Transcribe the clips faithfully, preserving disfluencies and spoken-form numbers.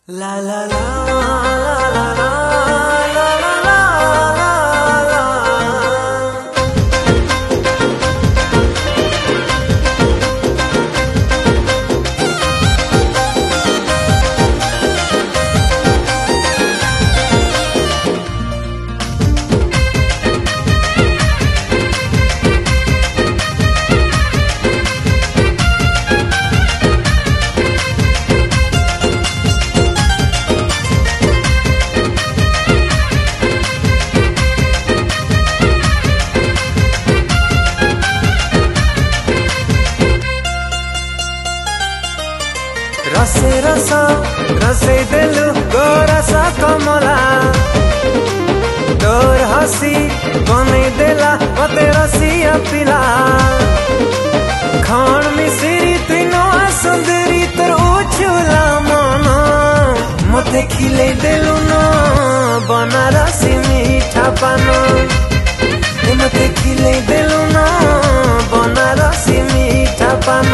La la la la la la la la la la. रसे रसा रसे देलु गोरसा कमला तोर हसी बने देला मते रसिया पिला खान मिसिरी तुनो सुंदरी तोर उछुला मन मते खिले देलु न बनारसी मीठा पान मते खिले देलु न बनारसी मीठा पान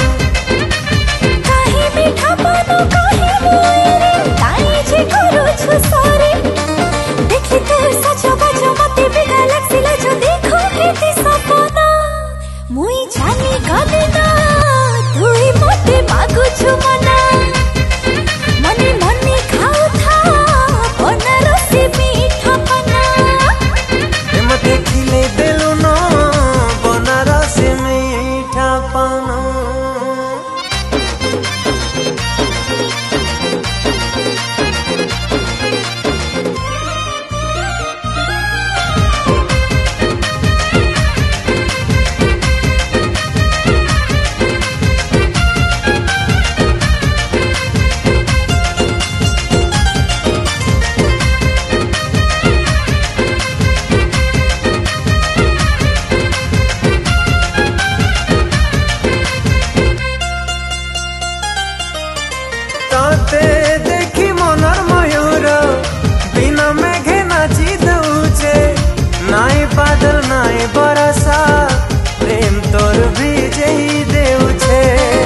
देखी मनर मयूर बिना मेघे नाची दउचे नाई बादल नाई बरसा प्रेम तोर भिजे ही देउचे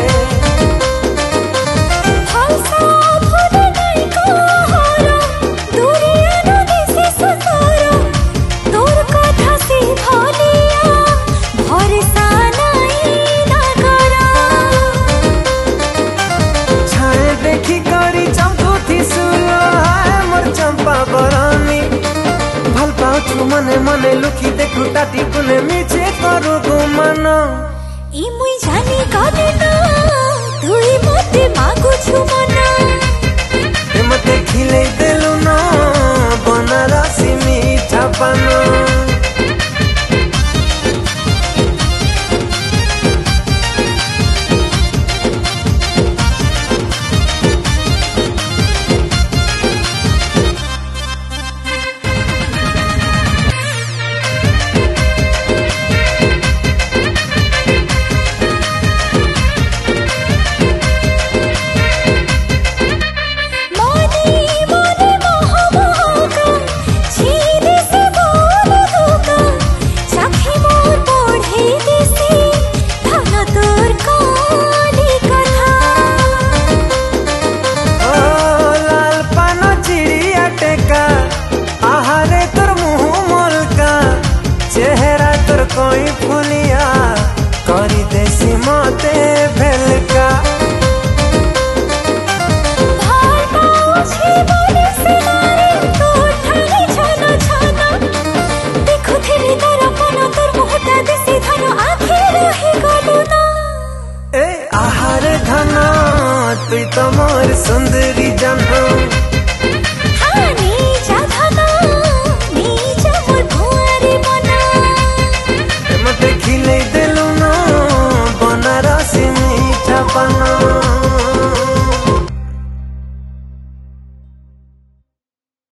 मने मने लुकी देखु टाटी कुने मीछे करू गुमान ई मुई जानी कदे ना तुई मते मागु छु मना ए मते खिले देलु न बनारसी मीठा पान चेहरा तोर कोई फुलिया करी देसी मते भेलका ए आहार धना तुई तो मोर सुंदरी जन्म खिले देलु न बनारसी मीठा पान।